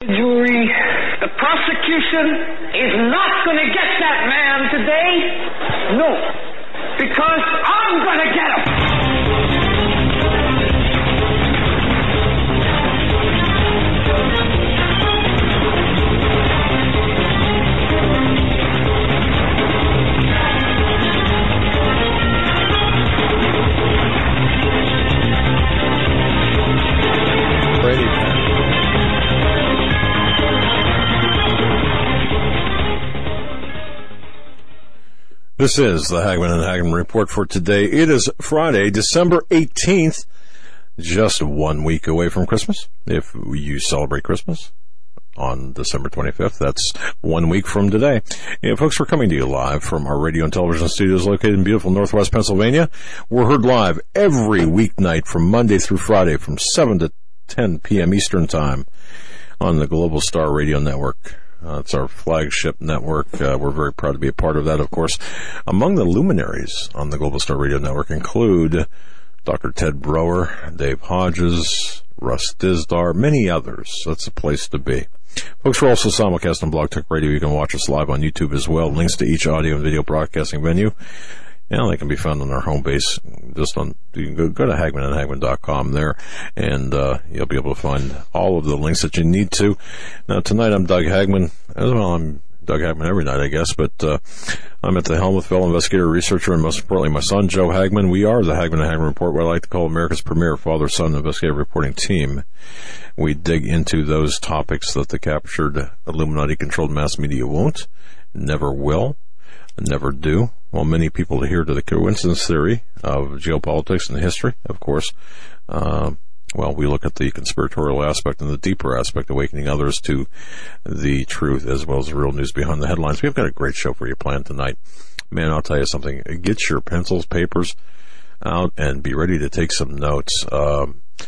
Jury, the prosecution is not going to get that man today. No, because I'm going to get him. This is the Hagman and Hagman Report for today. It is Friday, December 18th, just 1 week away from Christmas. If you celebrate Christmas on December 25th, that's 1 week from today. And folks, we're coming to you live from our radio and television studios located in beautiful Northwest Pennsylvania. We're heard live every weeknight from Monday through Friday from 7 to 10 p.m. Eastern Time on the Global Star Radio Network. It's our flagship network. We're very proud to be a part of that, of course. Among the luminaries on the Global Star Radio Network include Dr. Ted Broer, Dave Hodges, Russ Dizdar, many others. That's a place to be. Folks, we're also simulcast on Blog Talk Radio. You can watch us live on YouTube as well. Links to each audio and video broadcasting venue. Yeah, they can be found on our home base. You can go to HagmanandHagman.com there, and you'll be able to find all of the links that you need to. Now, tonight I'm Doug Hagman. Well, I'm Doug Hagman every night, I guess, but I'm at the helm with fellow investigator, researcher, and most importantly, my son, Joe Hagman. We are the Hagman and Hagman Report, what I like to call America's premier father-son investigative reporting team. We dig into those topics that the captured Illuminati-controlled mass media won't, never will, never do. Well, many people adhere to the coincidence theory of geopolitics and history, of course. We look at the conspiratorial aspect and the deeper aspect, awakening others to the truth as well as the real news behind the headlines. We've got a great show for you planned tonight. Man, I'll tell you something. Get your pencils, papers out, and be ready to take some notes. A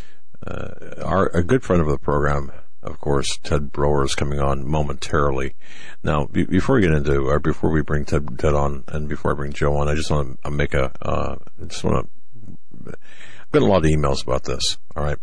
good friend of the program, of course, Ted Broer, is coming on momentarily. Now, before we bring Ted on, and before I bring Joe on, I just want to I've got a lot of emails about this. All right.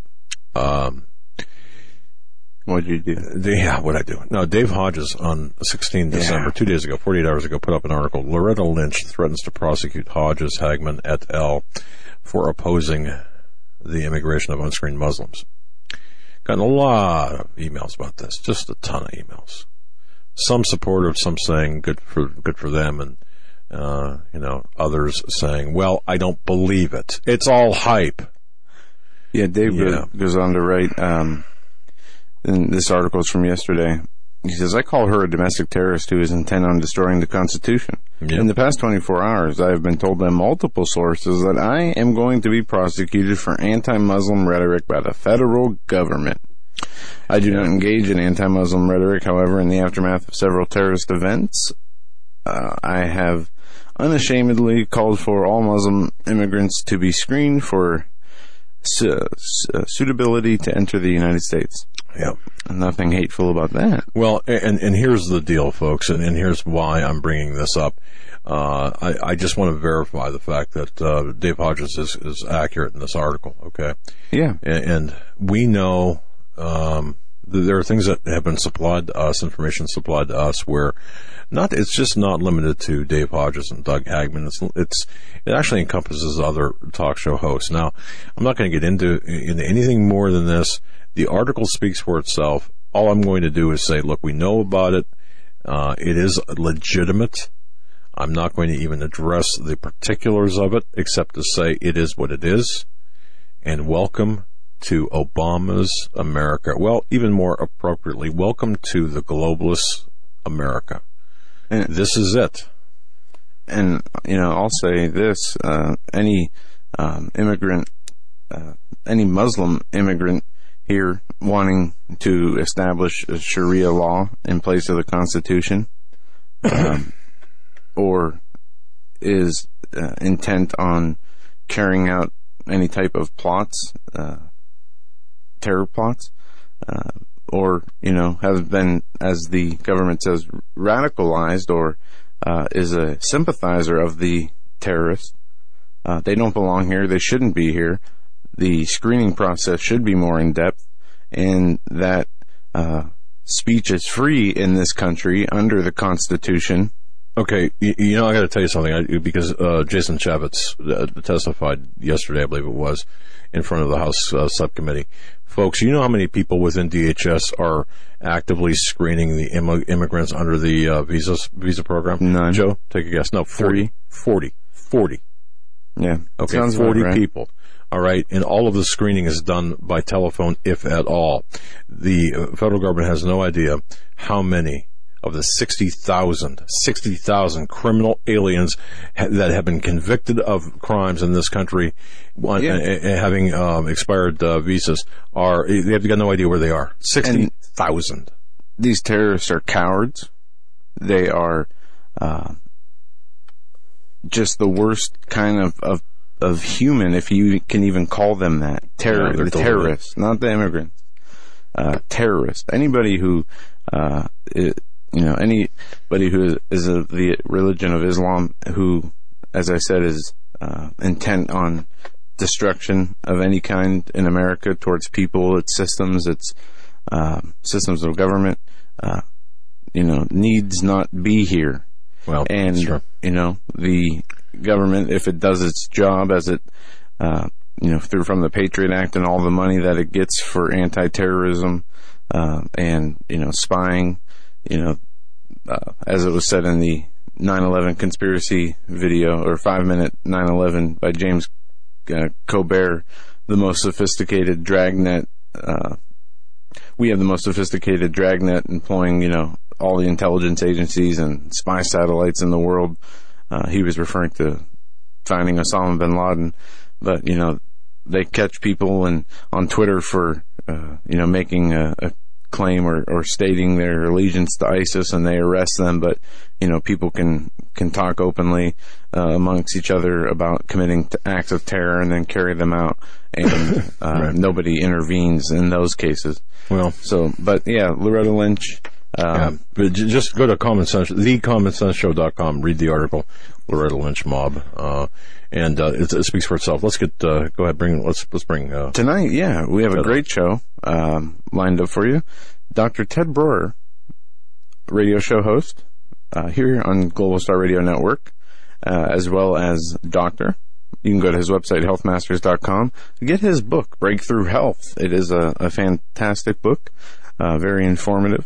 What'd you do? What'd I do? No, Dave Hodges on 16 December, 2 days ago, 48 hours ago, put up an article. Loretta Lynch threatens to prosecute Hodges, Hagman, et al. For opposing the immigration of unscreened Muslims. Gotten a lot of emails about this, just a ton of emails. Some supportive, some saying good for them, and others saying, well, I don't believe it. It's all hype. Yeah, Dave goes on to write, and this article is from yesterday. He says, I call her a domestic terrorist who is intent on destroying the Constitution. Yep. In the past 24 hours, I have been told by multiple sources that I am going to be prosecuted for anti-Muslim rhetoric by the federal government. I do not engage in anti-Muslim rhetoric. However, in the aftermath of several terrorist events, I have unashamedly called for all Muslim immigrants to be screened for suitability to enter the United States. Yeah. Nothing hateful about that. Well, and here's the deal, folks, and here's why I'm bringing this up. I just want to verify the fact that Dave Hodges is accurate in this article, okay? Yeah. And we know there are things that have been supplied to us, information supplied to us, where it's just not limited to Dave Hodges and Doug Hagman. It actually encompasses other talk show hosts. Now, I'm not going to get into anything more than this. The article speaks for itself. All I'm going to do is say, look, we know about it. It is legitimate. I'm not going to even address the particulars of it, except to say it is what it is. And welcome to Obama's America. Well, even more appropriately, welcome to the globalist America. And this is it. And, I'll say this, any Muslim immigrant here wanting to establish a Sharia law in place of the Constitution, or is intent on carrying out any type of plots, terror plots, or, has been, as the government says, radicalized, or is a sympathizer of the terrorists. They don't belong here. They shouldn't be here. The screening process should be more in depth, and that speech is free in this country under the Constitution. Okay, I got to tell you something, because Jason Chaffetz testified yesterday, I believe it was, in front of the House subcommittee. Folks, you know how many people within DHS are actively screening the immigrants under the visa program? None. Joe, take a guess. No, 40. 40. Yeah. Okay, sounds 40 right. people. All right, and all of the screening is done by telephone, if at all. The federal government has no idea how many of the 60,000 criminal aliens that have been convicted of crimes in this country, having expired visas, they have got no idea where they are. 60,000. These terrorists are cowards. They are just the worst kind of human, if you can even call them that. Terrorists, not the immigrants. Terrorists. Anybody who anybody who is of the religion of Islam, who, as I said, is intent on destruction of any kind in America towards people, its systems, its systems of government, needs not be here. Well, and that's true. The government, if it does its job as it, through from the Patriot Act and all the money that it gets for anti-terrorism and spying. As it was said in the 9/11 conspiracy video, or 5-minute 9/11 by James Colbert, the most sophisticated dragnet. We have the most sophisticated dragnet employing, all the intelligence agencies and spy satellites in the world. He was referring to finding Osama bin Laden, but they catch people on Twitter for making a claim or stating their allegiance to ISIS, and they arrest them. But people can talk openly amongst each other about committing acts of terror and then carry them out, and right. Nobody intervenes in those cases. Well, Loretta Lynch. But just go to thecommonsensshow.com, read the article, Loretta Lynch mob, and it speaks for itself. Let's get go ahead, let's bring tonight. Yeah, we have a great show lined up for you. Dr. Ted Broer, radio show host here on Global Star Radio Network, as well as Doctor. You can go to his website, healthmasters.com, get his book, Breakthrough Health. It is a fantastic book, very informative.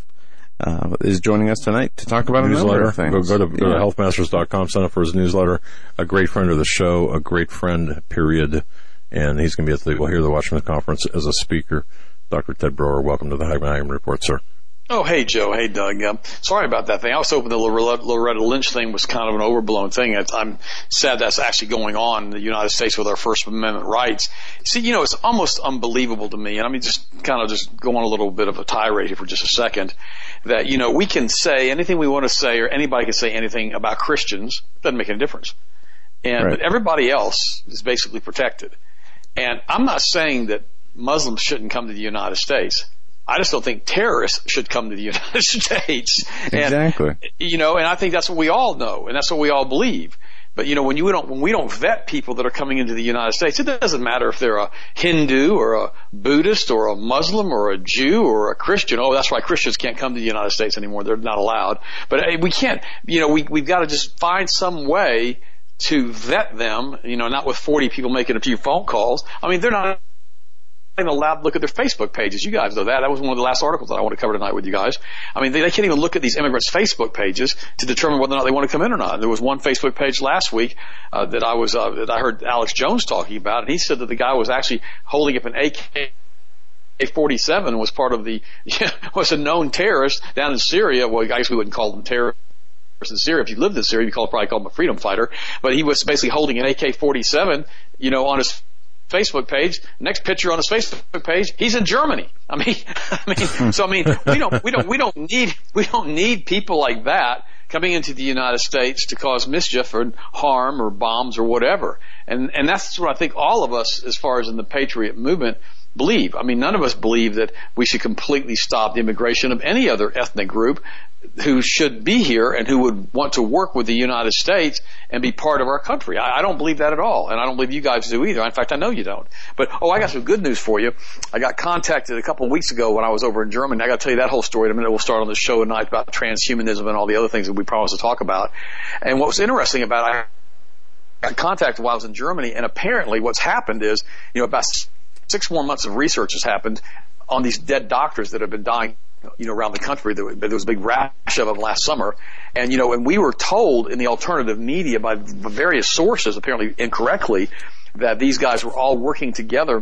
Is joining us tonight to talk about newsletter. Go to healthmasters.com, sign up for his newsletter. A great friend of the show, a great friend, period. And he's going to be at the Watchman Conference as a speaker. Dr. Ted Broer, welcome to the Hagmann Report, sir. Oh, hey, Joe. Hey, Doug. Sorry about that thing. I was hoping the Loretta Lynch thing was kind of an overblown thing. I'm sad that's actually going on in the United States with our First Amendment rights. See, it's almost unbelievable to me, and just go on a little bit of a tirade here for just a second, that, we can say anything we want to say, or anybody can say anything about Christians. It doesn't make any difference. But everybody else is basically protected. And I'm not saying that Muslims shouldn't come to the United States. I just don't think terrorists should come to the United States. Exactly. And I think that's what we all know, and that's what we all believe. But when we don't vet people that are coming into the United States, it doesn't matter if they're a Hindu or a Buddhist or a Muslim or a Jew or a Christian. Oh, that's why Christians can't come to the United States anymore. They're not allowed. But we can't. We've got to just find some way to vet them. Not with 40 people making a few phone calls. They're not allowed to look at their Facebook pages. You guys know that. That was one of the last articles that I want to cover tonight with you guys. They can't even look at these immigrants' Facebook pages to determine whether or not they want to come in or not. There was one Facebook page last week that I heard Alex Jones talking about, and he said that the guy was actually holding up an AK-47 and was part of was a known terrorist down in Syria. Well, I guess we wouldn't call them terrorists in Syria. If you lived in Syria, you'd probably call him a freedom fighter. But he was basically holding an AK-47, on his Facebook page. Next picture on his Facebook page, he's in Germany. We don't need people like that coming into the United States to cause mischief or harm or bombs or whatever. And that's what I think all of us, as far as in the Patriot movement, believe. I mean, none of us believe that we should completely stop the immigration of any other ethnic group who should be here and who would want to work with the United States and be part of our country. I don't believe that at all, and I don't believe you guys do either. In fact, I know you don't. But, I got some good news for you. I got contacted a couple of weeks ago when I was over in Germany. I got to tell you that whole story in a minute. We'll start on the show tonight about transhumanism and all the other things that we promised to talk about. And what was interesting about it, I got contacted while I was in Germany, and apparently what's happened is, about 6 more months of research has happened on these dead doctors that have been dying around the country. There was a big rash of them last summer. And, and we were told in the alternative media by various sources, apparently incorrectly, that these guys were all working together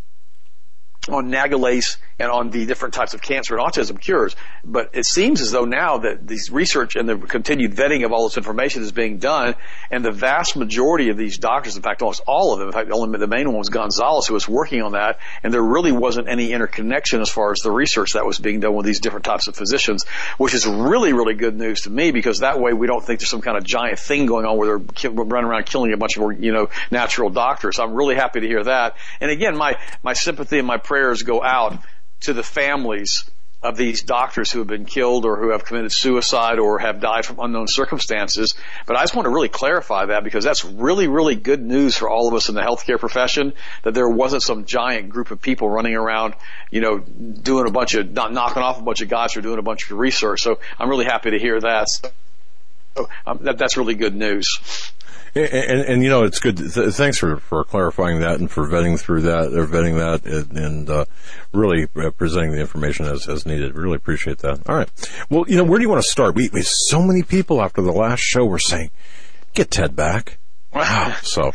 on Nagalase and on the different types of cancer and autism cures. But it seems as though now that these research and the continued vetting of all this information is being done, and the vast majority of these doctors, in fact, almost all of them, in fact, only the main one was Gonzalez, who was working on that, and there really wasn't any interconnection as far as the research that was being done with these different types of physicians, which is really, really good news to me, because that way we don't think there's some kind of giant thing going on where they're running around killing a bunch of, natural doctors. I'm really happy to hear that. And again, my sympathy and my prayers go out to the families of these doctors who have been killed or who have committed suicide or have died from unknown circumstances. But I just want to really clarify that, because that's really, really good news for all of us in the healthcare profession, that there wasn't some giant group of people running around, doing knocking off a bunch of guys who are doing a bunch of research. So I'm really happy to hear that. So, that's really good news. And it's good. Thanks for clarifying that and for vetting that and really presenting the information as needed. Really appreciate that. All right. Well, where do you want to start? We so many people after the last show were saying, get Ted back. Wow. So,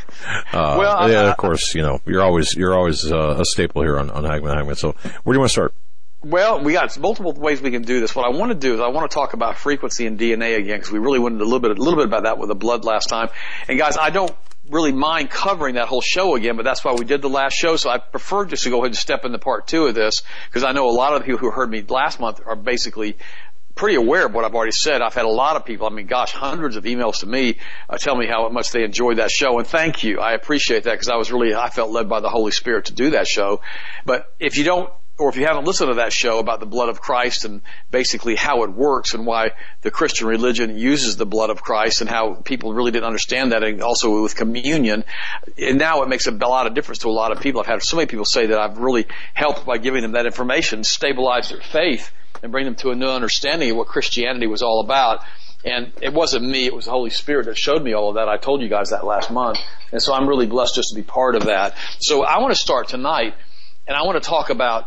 of course, you're always a staple here on Hagmann. So where do you want to start? Well, we got multiple ways we can do this. What I want to do is I want to talk about frequency and DNA again, because we really went into a little bit about that with the blood last time. And guys, I don't really mind covering that whole show again, but that's why we did the last show. So I prefer just to go ahead and step into part 2 of this, because I know a lot of the people who heard me last month are basically pretty aware of what I've already said. I've had a lot of people, hundreds of emails to me tell me how much they enjoyed that show, and thank you. I appreciate that, because I felt led by the Holy Spirit to do that show. But if you haven't listened to that show about the blood of Christ and basically how it works and why the Christian religion uses the blood of Christ and how people really didn't understand that, and also with communion, and now it makes a lot of difference to a lot of people. I've had so many people say that I've really helped by giving them that information, stabilize their faith, and bring them to a new understanding of what Christianity was all about. And it wasn't me, it was the Holy Spirit that showed me all of that. I told you guys that last month. And so I'm really blessed just to be part of that. So I want to start tonight, and I want to talk about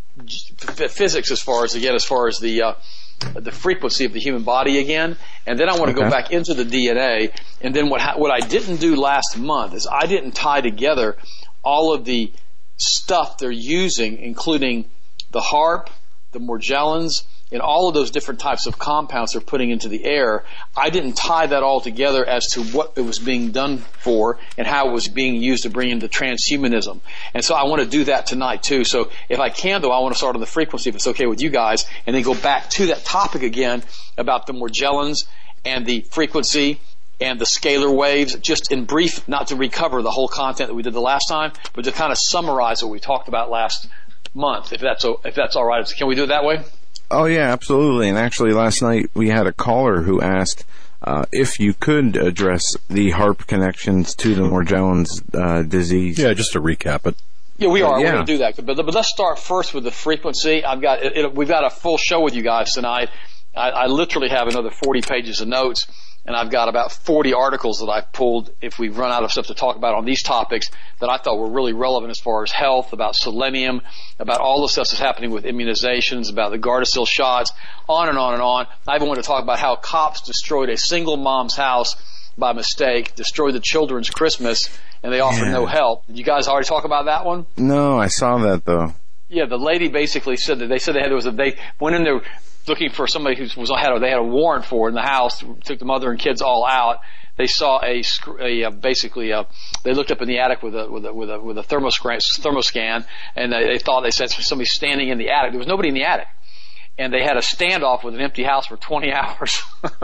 physics as far as the frequency of the human body again, and then I want to go back into the DNA. And then what I didn't do last month is I didn't tie together all of the stuff they're using, including the HAARP, the Morgellons, and all of those different types of compounds they're putting into the air. I didn't tie that all together as to what it was being done for and how it was being used to bring into transhumanism. And so I want to do that tonight too. So if I can, though, I want to start on the frequency, if it's okay with you guys, and then go back to that topic again about the Morgellons and the frequency and the scalar waves, just in brief, not to recover the whole content that we did the last time, but to kind of summarize what we talked about last month, if that's all right. Can we do it that way? Oh, yeah, absolutely. And actually, last night we had a caller who asked if you could address the HAARP connections to the Morgellons disease. Yeah, just to recap it. Yeah, we are. We're going to do that. But let's start first with the frequency. We've got a full show with you guys tonight. I literally have another 40 pages of notes, and I've got about 40 articles that I've pulled if we've run out of stuff to talk about on these topics that I thought were really relevant as far as health, about selenium, about all the stuff that's happening with immunizations, about the Gardasil shots, on and on and on. I even want to talk about how cops destroyed a single mom's house by mistake, destroyed the children's Christmas, and they offered no help. Did you guys already talk about that one? No, I saw that though. Yeah, the lady basically said that they went in there looking for somebody they had a warrant for in the house, took the mother and kids all out. They saw they looked up in the attic with a thermoscan, and they said somebody standing in the attic. There was nobody in the attic. and they had a standoff with an empty house for 20 hours.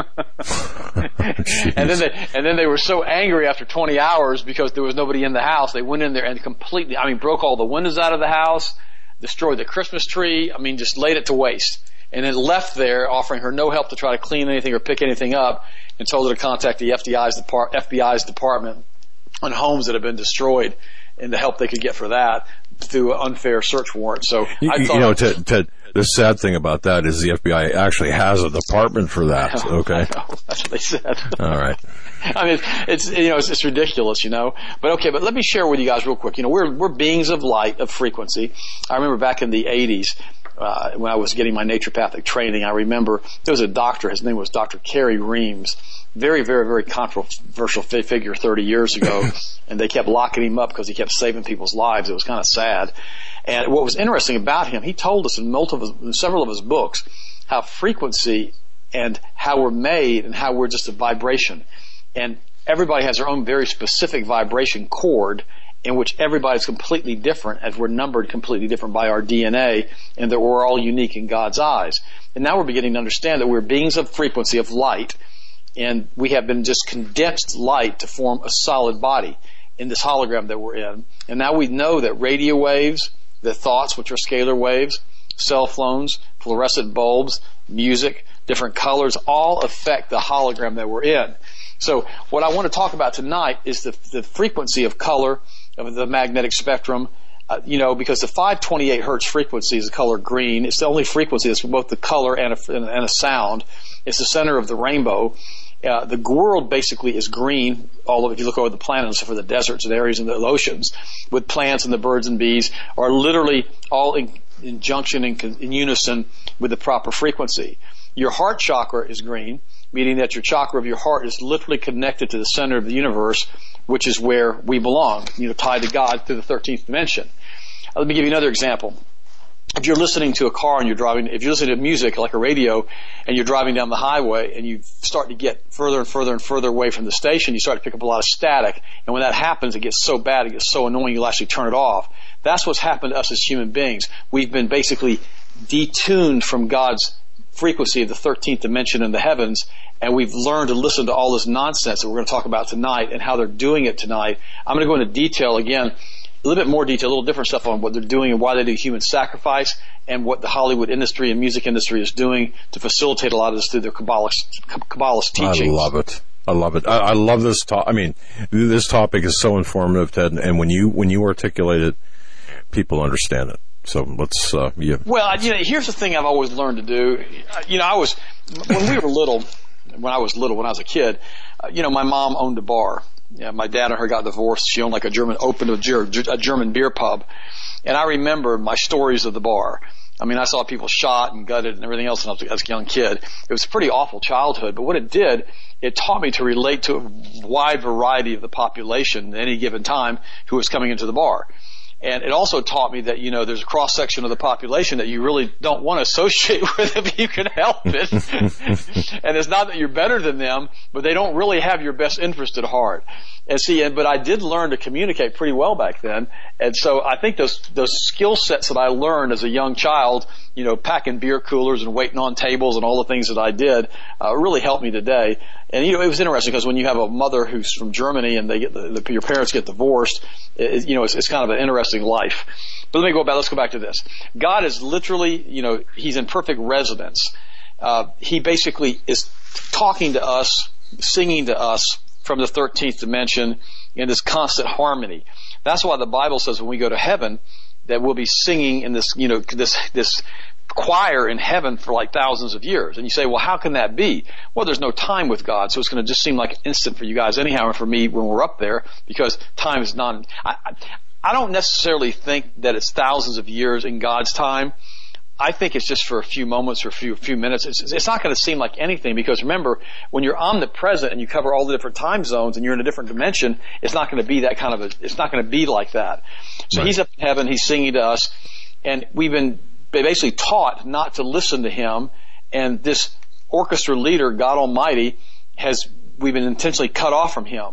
and then they were so angry after 20 hours because there was nobody in the house. They went in there and completely, broke all the windows out of the house, destroyed the Christmas tree. Just laid it to waste. And then left there, offering her no help to try to clean anything or pick anything up, and told her to contact the FBI's department on homes that have been destroyed and the help they could get for that through an unfair search warrant. So I thought, Ted, the sad thing about that is the FBI actually has a department for that. Okay, I know. That's what they said. All right. It's ridiculous, But let me share with you guys real quick. We're beings of light, of frequency. I remember back in the 80s, when I was getting my naturopathic training, I remember there was a doctor. His name was Dr. Kerry Reams. Very, very, very controversial figure 30 years ago, and they kept locking him up because he kept saving people's lives. It was kind of sad. And what was interesting about him, he told us in several of his books how frequency and how we're made and how we're just a vibration. And everybody has their own very specific vibration chord in which everybody's completely different, as we're numbered completely different by our DNA, and that we're all unique in God's eyes. And now we're beginning to understand that we're beings of frequency, of light, and we have been just condensed light to form a solid body in this hologram that we're in. And now we know that radio waves, the thoughts, which are scalar waves, cell phones, fluorescent bulbs, music, different colors, all affect the hologram that we're in. So what I want to talk about tonight is the frequency of color, of the magnetic spectrum, because the 528 hertz frequency is the color green. It's the only frequency that's both the color and a sound. It's the center of the rainbow. The world basically is green, all of it. If you look over the planet, except for the deserts and areas and the oceans, with plants and the birds and bees, are literally all in junction and in unison with the proper frequency. Your heart chakra is green, meaning that your chakra of your heart is literally connected to the center of the universe, which is where we belong, tied to God through the 13th dimension. Let me give you another example. If you're listening to a car and if you're listening to music like a radio and you're driving down the highway and you start to get further and further and further away from the station, you start to pick up a lot of static. And when that happens, it gets so bad, it gets so annoying, you'll actually turn it off. That's what's happened to us as human beings. We've been basically detuned from God's frequency of the 13th dimension in the heavens, and we've learned to listen to all this nonsense that we're going to talk about tonight and how they're doing it tonight. I'm going to go into detail again, a little bit more detail, a little different stuff on what they're doing and why they do human sacrifice and what the Hollywood industry and music industry is doing to facilitate a lot of this through their Kabbalist teachings. I love it. I love this topic. This topic is so informative, Ted, and when you articulate it, people understand it. So let's, yeah. Well, here's the thing I've always learned to do. When I was a kid, my mom owned a bar. Yeah, my dad and her got divorced. She owned opened a German beer pub. And I remember my stories of the bar. I saw people shot and gutted and everything else when I was a young kid. It was a pretty awful childhood, but what it did, it taught me to relate to a wide variety of the population at any given time who was coming into the bar. And it also taught me that, there's a cross-section of the population that you really don't want to associate with if you can help it. And it's not that you're better than them, but they don't really have your best interest at heart. But I did learn to communicate pretty well back then. And so I think those skill sets that I learned as a young child, packing beer coolers and waiting on tables and all the things that I did, really helped me today. And, it was interesting because when you have a mother who's from Germany and your parents get divorced, it's kind of an interesting life. But let's go back to this. God is literally, He's in perfect resonance. He basically is talking to us, singing to us from the 13th dimension in this constant harmony. That's why the Bible says when we go to heaven that we'll be singing in this, this choir in heaven for like thousands of years. And you say, well, how can that be? Well, there's no time with God, so it's going to just seem like instant for you guys anyhow, and for me when we're up there, because time is not. I don't necessarily think that it's thousands of years in God's time. I think it's just for a few moments or a few minutes. It's not going to seem like anything, because remember, when you're omnipresent and you cover all the different time zones and you're in a different dimension, it's not going to be that kind of it's not going to be like that. So right. He's up in heaven, He's singing to us, and we've been basically taught not to listen to Him, and this orchestra leader, God Almighty, we've been intentionally cut off from Him.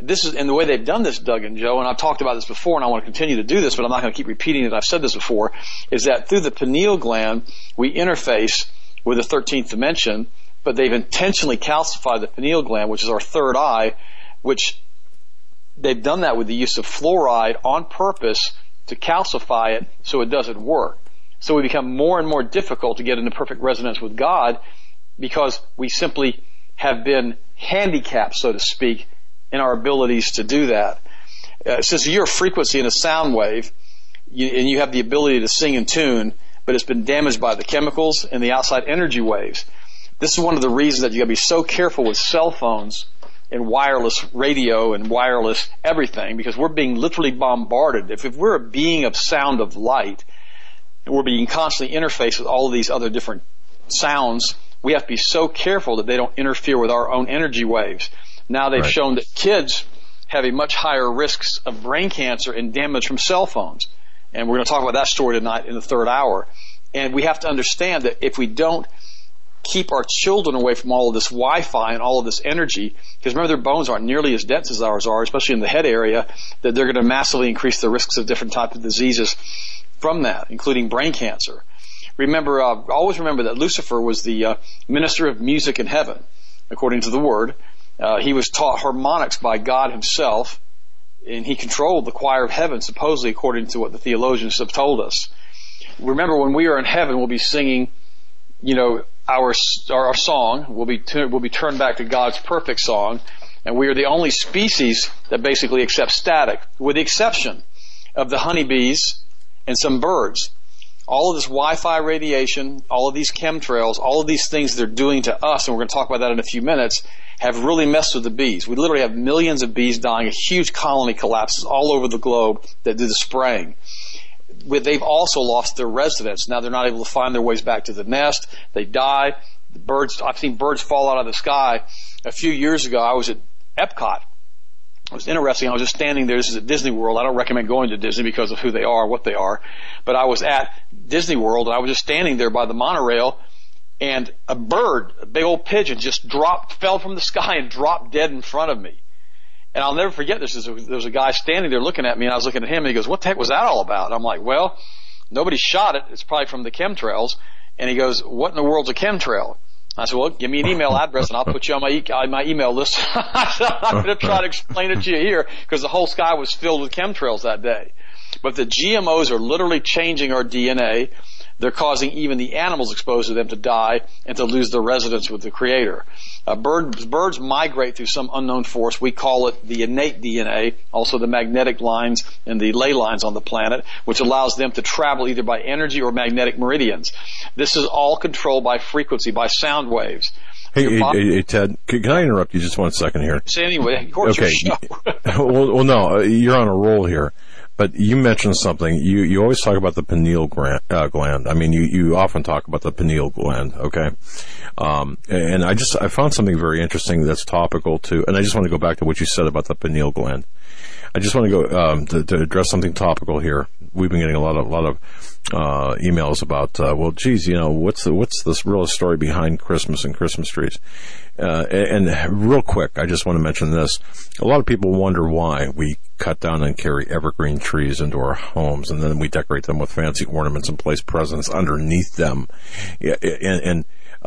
and the way they've done this, Doug and Joe, and I've talked about this before, and I want to continue to do this, but I'm not going to keep repeating it. I've said this before, is that through the pineal gland, we interface with the 13th dimension, but they've intentionally calcified the pineal gland, which is our third eye, which they've done that with the use of fluoride on purpose to calcify it so it doesn't work. So we become more and more difficult to get into perfect resonance with God because we simply have been handicapped, so to speak, in our abilities to do that. Since you're a frequency in a sound wave, and you have the ability to sing in tune, but it's been damaged by the chemicals and the outside energy waves. This is one of the reasons that you got to be so careful with cell phones and wireless radio and wireless everything, because we're being literally bombarded. If we're a being of sound of light, and we're being constantly interfaced with all of these other different sounds, we have to be so careful that they don't interfere with our own energy waves. Now they've shown that kids have a much higher risks of brain cancer and damage from cell phones. And we're going to talk about that story tonight in the third hour. And we have to understand that if we don't keep our children away from all of this Wi-Fi and all of this energy, because remember their bones aren't nearly as dense as ours are, especially in the head area, that they're going to massively increase the risks of different types of diseases from that, including brain cancer. Always remember that Lucifer was the minister of music in heaven, according to the Word. He was taught harmonics by God himself, and he controlled the choir of heaven, supposedly according to what the theologians have told us. Remember, when we are in heaven, we'll be singing, our song. We'll be turned back to God's perfect song, and we are the only species that basically accepts static, with the exception of the honeybees and some birds. All of this Wi-Fi radiation, all of these chemtrails, all of these things they're doing to us, and we're going to talk about that in a few minutes, have really messed with the bees. We literally have millions of bees dying, a huge colony collapses all over the globe that do the spraying. They've also lost their residence. Now they're not able to find their ways back to the nest. They die. I've seen birds fall out of the sky. A few years ago, I was at Epcot. It was interesting. I was just standing there. This is at Disney World. I don't recommend going to Disney because of who they are, what they are. But I was at Disney World, and I was just standing there by the monorail, and a bird, a big old pigeon, just fell from the sky and dropped dead in front of me. And I'll never forget this. There was a guy standing there looking at me, and I was looking at him, and he goes, "What the heck was that all about?" And I'm like, "Well, nobody shot it. It's probably from the chemtrails." And he goes, "What in the world's a chemtrail?" I said, "Well, give me an email address, and I'll put you on my email list." I'm going to try to explain it to you here, because the whole sky was filled with chemtrails that day. But the GMOs are literally changing our DNA. They're causing even the animals exposed to them to die and to lose their resonance with the Creator. Birds migrate through some unknown force. We call it the innate DNA, also the magnetic lines and the ley lines on the planet, which allows them to travel either by energy or magnetic meridians. This is all controlled by frequency, by sound waves. Hey, Ted, can I interrupt you just 1 second here? So anyway, of course, okay. well, no, you're on a roll here. But you mentioned something. You always talk about the pineal gland. I mean, you often talk about the pineal gland, okay? And I found something very interesting that's topical too. And I just want to go back to what you said about the pineal gland. I just want to go to address something topical here. We've been getting a lot of emails about, well, geez, what's this real story behind Christmas and Christmas trees? And real quick, I just want to mention this. A lot of people wonder why we cut down and carry evergreen trees into our homes, and then we decorate them with fancy ornaments and place presents underneath them. And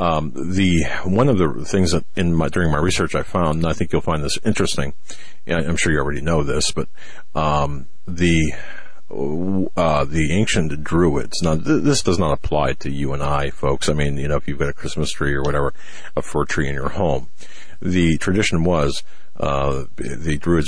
one of the things that during my research I found, and I think you'll find this interesting. I'm sure you already know this, but the ancient Druids. Now, this does not apply to you and I, folks. I mean, if you've got a Christmas tree or whatever, a fir tree in your home, the tradition was the Druids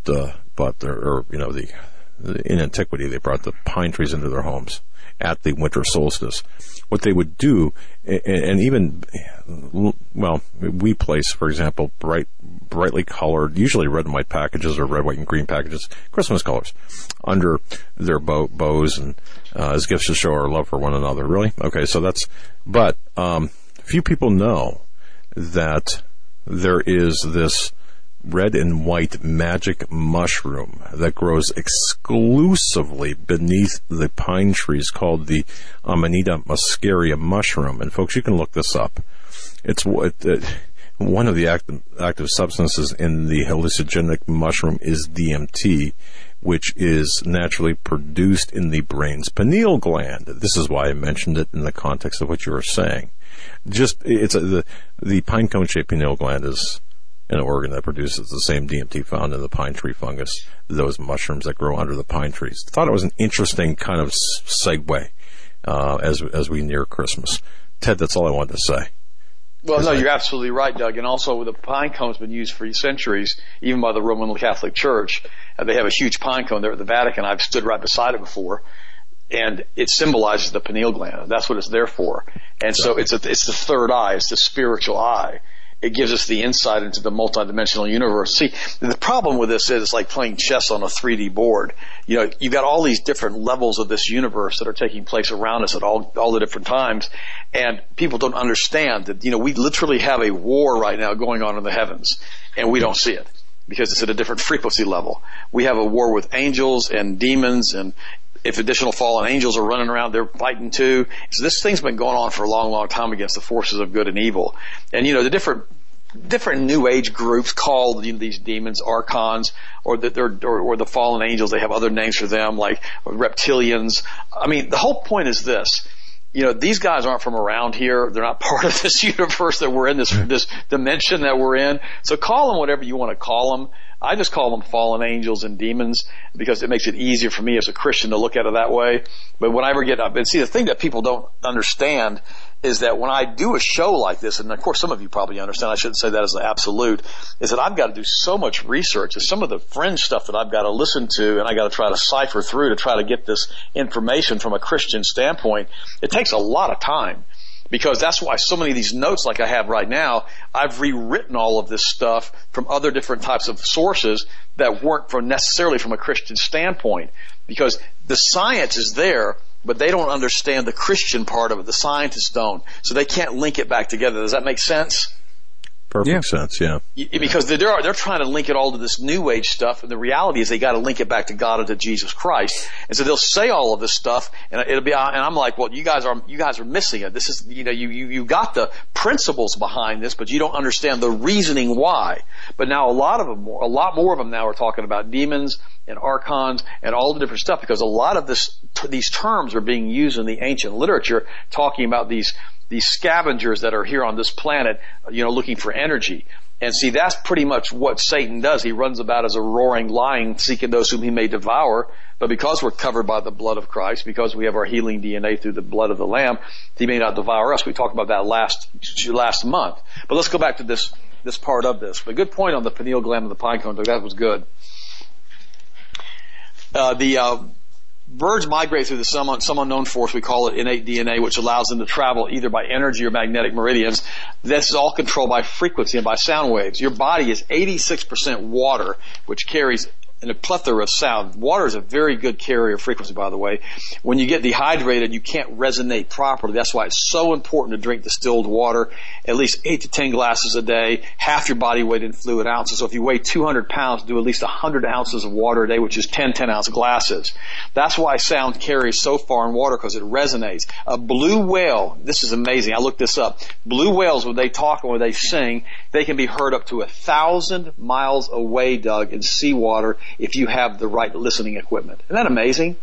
in antiquity, they brought the pine trees into their homes at the winter solstice. What they would do, and even, well, we place, for example, brightly colored, usually red and white packages or red, white, and green packages, Christmas colors, under their bows and as gifts to show our love for one another. Really? Okay, so but few people know that there is this red and white magic mushroom that grows exclusively beneath the pine trees called the Amanita muscaria mushroom. And folks, you can look this up. One of the active substances in the hallucinogenic mushroom is DMT, which is naturally produced in the brain's pineal gland. This is why I mentioned it in the context of what you were saying. The pine-cone-shaped pineal gland is an organ that produces the same DMT found in the pine tree fungus, those mushrooms that grow under the pine trees. I thought it was an interesting kind of segue as we near Christmas. Ted, that's all I wanted to say. Well, no, you're absolutely right, Doug. And also, the pine cone's been used for centuries, even by the Roman Catholic Church. They have a huge pine cone there at the Vatican. I've stood right beside it before. And it symbolizes the pineal gland. That's what it's there for. And so it's the third eye. It's the spiritual eye. It gives us the insight into the multidimensional universe. See, the problem with this is it's like playing chess on a 3D board. You know, you've got all these different levels of this universe that are taking place around us at all the different times. And people don't understand that, you know, we literally have a war right now going on in the heavens, and we don't see it because it's at a different frequency level. We have a war with angels and demons, and if additional fallen angels are running around, they're fighting too. So this thing's been going on for a long, long time against the forces of good and evil. And, you know, the different New Age groups call these demons archons, or the fallen angels. They have other names for them, like reptilians. I mean, the whole point is this. You know, these guys aren't from around here. They're not part of this universe that we're in, this dimension that we're in. So call them whatever you want to call them. I just call them fallen angels and demons because it makes it easier for me as a Christian to look at it that way. But when I ever get up, and see, the thing that people don't understand is that when I do a show like this, and of course some of you probably understand, I shouldn't say that as an absolute, is that I've got to do so much research. And some of the fringe stuff that I've got to listen to and I got to try to cipher through to try to get this information from a Christian standpoint, it takes a lot of time. Because that's why so many of these notes like I have right now, I've rewritten all of this stuff from other different types of sources that weren't necessarily from a Christian standpoint. Because the science is there, but they don't understand the Christian part of it. The scientists don't. So they can't link it back together. Does that make sense? Perfect sense, yeah. Because they're trying to link it all to this New Age stuff, and the reality is they got to link it back to God and to Jesus Christ. And so they'll say all of this stuff, and I'm like, well, you guys are missing it. This is, you know, you got the principles behind this, but you don't understand the reasoning why. But now a lot more of them now are talking about demons and archons and all the different stuff, because a lot of these terms are being used in the ancient literature, talking about these scavengers that are here on this planet, you know, looking for energy. And see, that's pretty much what Satan does. He runs about as a roaring lion, seeking those whom he may devour. But because we're covered by the blood of Christ, because we have our healing DNA through the blood of the Lamb, he may not devour us. We talked about that last month. But let's go back to this part of this. But good point on the pineal gland and the pine cone. That was good. Birds migrate through some unknown force, we call it innate DNA, which allows them to travel either by energy or magnetic meridians. This is all controlled by frequency and by sound waves. Your body is 86% water, which carries in a plethora of sound. Water is a very good carrier of frequency, by the way. When you get dehydrated, you can't resonate properly. That's why it's so important to drink distilled water, at least 8 to 10 glasses a day, half your body weight in fluid ounces. So if you weigh 200 pounds, do at least 100 ounces of water a day, which is 10-ounce glasses. That's why sound carries so far in water, because it resonates. A blue whale, this is amazing. I looked this up. Blue whales, when they talk and when they sing, they can be heard up to 1,000 miles away, Doug, in seawater, if you have the right listening equipment. Isn't that amazing?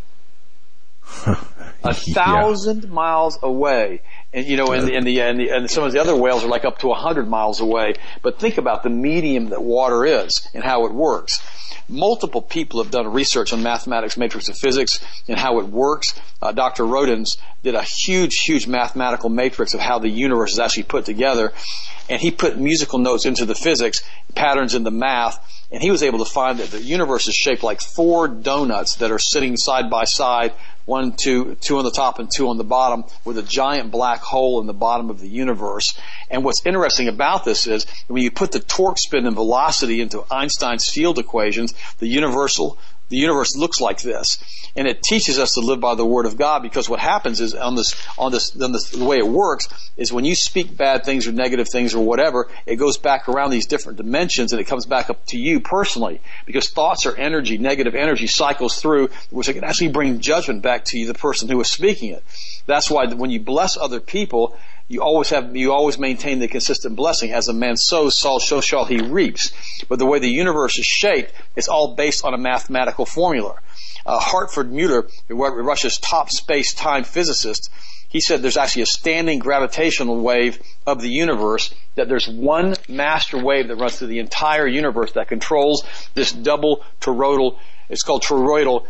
1,000 miles away. And, you know, and some of the other whales are like up to 100 miles away. But think about the medium that water is and how it works. Multiple people have done research on mathematics, matrix of physics, and how it works. Dr. Rodins did a huge mathematical matrix of how the universe is actually put together. And he put musical notes into the physics, patterns in the math, and he was able to find that the universe is shaped like 4 donuts that are sitting side by side, 1, 2 on the top and 2 on the bottom, with a giant black hole in the bottom of the universe. And what's interesting about this is when you put the torque, spin, and velocity into Einstein's field equations, the universe looks like this. And it teaches us to live by the Word of God, because what happens is the way it works is when you speak bad things or negative things or whatever, it goes back around these different dimensions and it comes back up to you personally, because thoughts are energy, negative energy cycles through, which can actually bring judgment back to you, the person who is speaking it. That's why when you bless other people, you always maintain the consistent blessing. As a man sows, so shall he reaps. But the way the universe is shaped, it's all based on a mathematical formula. Hartford Muller, Russia's top space-time physicist, he said there's actually a standing gravitational wave of the universe, that there's one master wave that runs through the entire universe that controls this double toroidal, it's called toroidal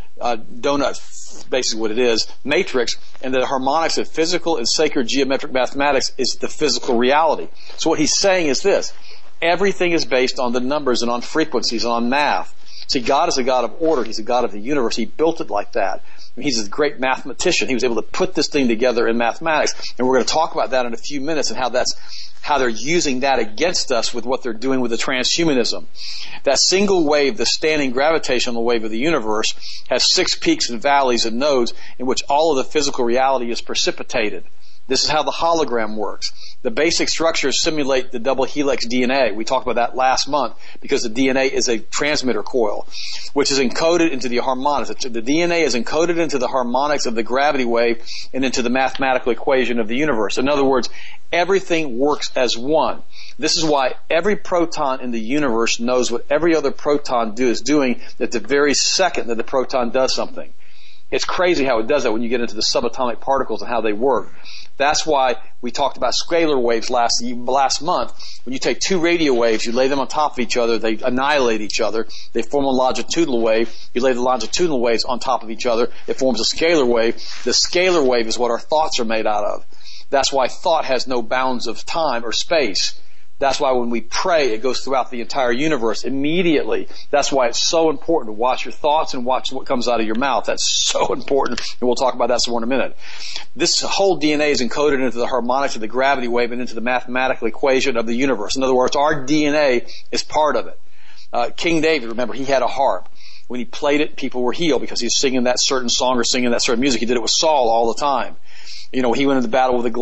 donut, basically what it is, matrix, and the harmonics of physical and sacred geometric mathematics is the physical reality. So what he's saying is this: everything is based on the numbers and on frequencies and on math. See, God is a God of order. He's a God of the universe. He built it like that. He's a great mathematician. He was able to put this thing together in mathematics. And we're going to talk about that in a few minutes and how they're using that against us with what they're doing with the transhumanism. That single wave, the standing gravitational wave of the universe, has 6 peaks and valleys and nodes in which all of the physical reality is precipitated. This is how the hologram works. The basic structures simulate the double helix DNA. We talked about that last month because the DNA is a transmitter coil, which is encoded into the harmonics. The DNA is encoded into the harmonics of the gravity wave and into the mathematical equation of the universe. In other words, everything works as one. This is why every proton in the universe knows what every other proton is doing at the very second that the proton does something. It's crazy how it does that when you get into the subatomic particles and how they work. That's why we talked about scalar waves last month. When you take 2 radio waves, you lay them on top of each other, they annihilate each other. They form a longitudinal wave. You lay the longitudinal waves on top of each other, it forms a scalar wave. The scalar wave is what our thoughts are made out of. That's why thought has no bounds of time or space. That's why when we pray, it goes throughout the entire universe immediately. That's why it's so important to watch your thoughts and watch what comes out of your mouth. That's so important, and we'll talk about that some more in a minute. This whole DNA is encoded into the harmonics of the gravity wave and into the mathematical equation of the universe. In other words, our DNA is part of it. King David, remember, he had a harp. When he played it, people were healed because he was singing that certain song or singing that certain music. He did it with Saul all the time. You know, he went into battle with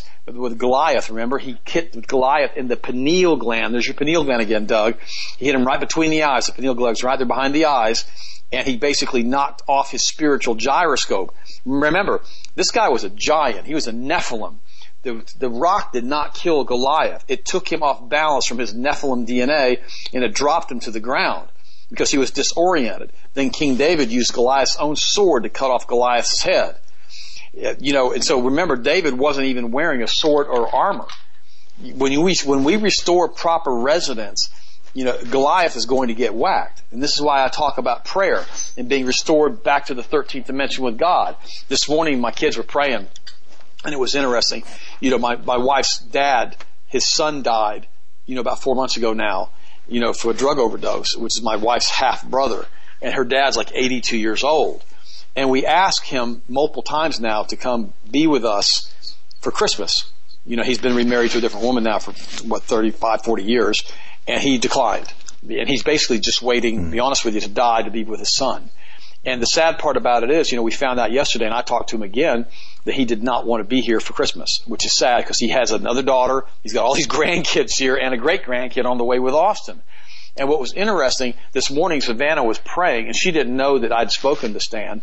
Goliath, remember? He hit Goliath in the pineal gland. There's your pineal gland again, Doug. He hit him right between the eyes. The pineal gland's right there behind the eyes. And he basically knocked off his spiritual gyroscope. Remember, this guy was a giant. He was a Nephilim. The rock did not kill Goliath. It took him off balance from his Nephilim DNA, and it dropped him to the ground because he was disoriented. Then King David used Goliath's own sword to cut off Goliath's head. You know, and so remember, David wasn't even wearing a sword or armor. When we restore proper residence, you know, Goliath is going to get whacked. And this is why I talk about prayer and being restored back to the 13th dimension with God. This morning, my kids were praying, and it was interesting. You know, my wife's dad, his son died, you know, about 4 months ago now, you know, for a drug overdose, which is my wife's half brother. And her dad's like 82 years old. And we asked him multiple times now to come be with us for Christmas. You know, he's been remarried to a different woman now for, 35, 40 years. And he declined. And he's basically just waiting, to be honest with you, to die to be with his son. And the sad part about it is, you know, we found out yesterday, and I talked to him again, that he did not want to be here for Christmas, which is sad because he has another daughter. He's got all these grandkids here and a great-grandkid on the way with Austin. And what was interesting, this morning Savannah was praying, and she didn't know that I'd spoken to Stan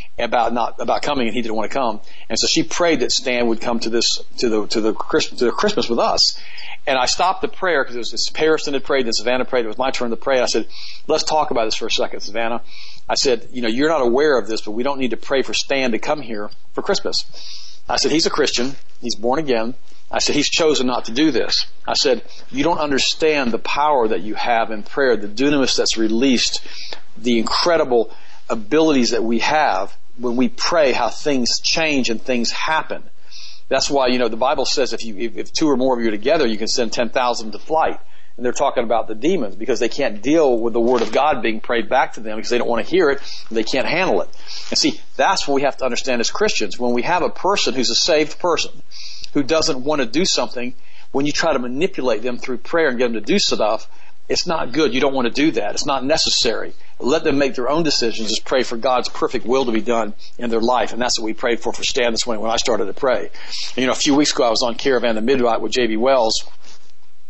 about coming, and he didn't want to come. And so she prayed that Stan would come to the Christmas with us. And I stopped the prayer because it was Harrison had prayed, then Savannah prayed. It was my turn to pray. I said, let's talk about this for a second, Savannah. I said, you know, you're not aware of this, but we don't need to pray for Stan to come here for Christmas. I said, he's a Christian. He's born again. I said, he's chosen not to do this. I said, you don't understand the power that you have in prayer, the dunamis that's released, the incredible abilities that we have when we pray, how things change and things happen. That's why, you know, the Bible says if 2 or more of you are together, you can send 10,000 to flight. And they're talking about the demons because they can't deal with the Word of God being prayed back to them because they don't want to hear it and they can't handle it. And see, that's what we have to understand as Christians. When we have a person who's a saved person who doesn't want to do something, when you try to manipulate them through prayer and get them to do stuff, it's not good. You don't want to do that. It's not necessary. Let them make their own decisions. Just pray for God's perfect will to be done in their life. And that's what we prayed for Stan this morning when I started to pray. And, you know, a few weeks ago I was on Caravan the Midnight with J.B. Wells.